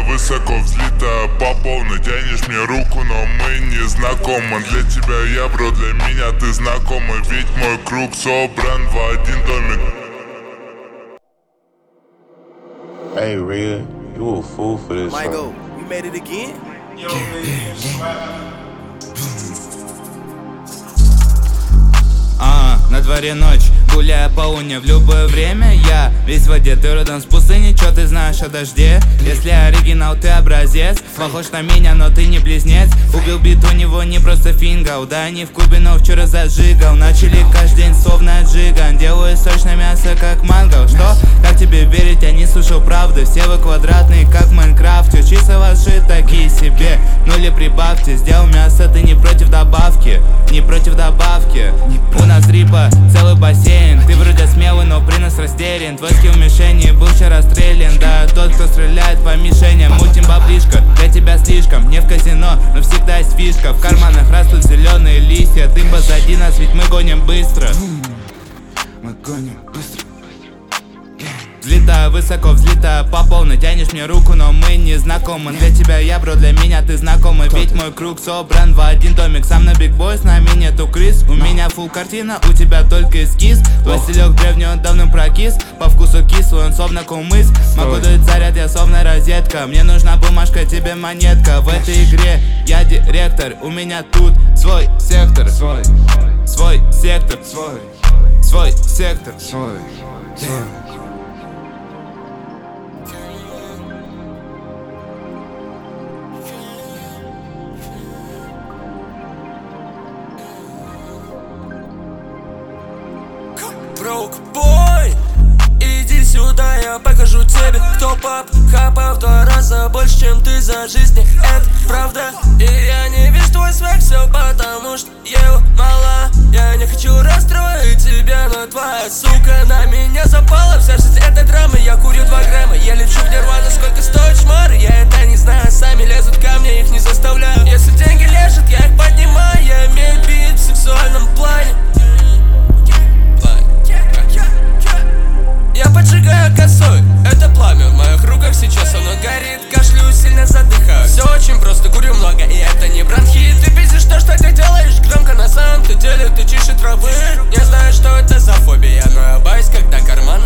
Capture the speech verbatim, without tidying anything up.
высоко взлетаю по полной. Тянешь мне руку, но мы не знакомы. Для тебя я, бро, для меня ты знакомый. Ведь мой круг собран в один домик. Hey, Rhea, you a fool for this Michael, song. we made it again? Yo, man, А, на дворе ночь, гуляя по луне в любое время. Я весь в воде, ты родом с пустыни, чё ты знаешь о дожде? Если оригинал, ты образец, похож на меня, но ты не близнец. Убил бит, у него не просто фингал, да не в кубе, но вчера зажигал. Начали каждый день словно джиган, делаю сочное мясо, как мангал. Что? Как тебе верить, я не слышал правды. Все вы квадратные, как в Майнкрафте. Числа ваши такие себе, нули прибавьте. Сделал мясо, ты не против добавки, не против добавки. У нас рипа целый бассейн. Ты вроде смелый, но при нас растерян. Твой скилл в мишени был вчера расстрелян. Да, тот, кто стреляет по мишеням. Мутим баблишко, для тебя слишком. Не в казино, но всегда есть фишка. В карманах растут зеленые листья. Ты позади нас, ведь мы гоним быстро. Мы гоним быстро. Взлетаю высоко, взлетаю по полной. Тянешь мне руку, но мы не знакомы. Для тебя я, бро, для меня ты знакомый. Ведь мой круг собран в один домик. Сам на биг бой, с нами нету крыс. У меня фул картина, у тебя только эскиз. Твой стилек древний, он давно прокис. По вкусу кислый, он словно кумыс. Могу дать заряд, я словно розетка. Мне нужна бумажка, тебе монетка. В этой игре я директор. У меня тут свой сектор. Свой, свой сектор. Свой, свой сектор. Свой, свой. Броук бой, иди сюда, я покажу тебе, кто пап хапа в два раза больше, чем ты за жизни. Это правда, и я не вижу твой свек, все потому что его мало. Я не хочу расстроить тебя, но твоя сука на меня запала. Вся жизнь этой драмы, я курю два грамма. Я лечу в нирвану, сколько стоит шмар. Я это не знаю, сами лезут ко мне, их не заставляю. Если деньги лежат, я их поднимаю. Я имею бит в сексуальном плане. Я поджигаю косой, это пламя в моих руках сейчас оно горит. Кашлю, сильно задыхаюсь. Все очень просто, курю много, и это не бронхит. Ты пиздишь то, что ты делаешь громко, на самом-то деле ты чище травы. Не знаю, что это за фобия, но я боюсь, когда карман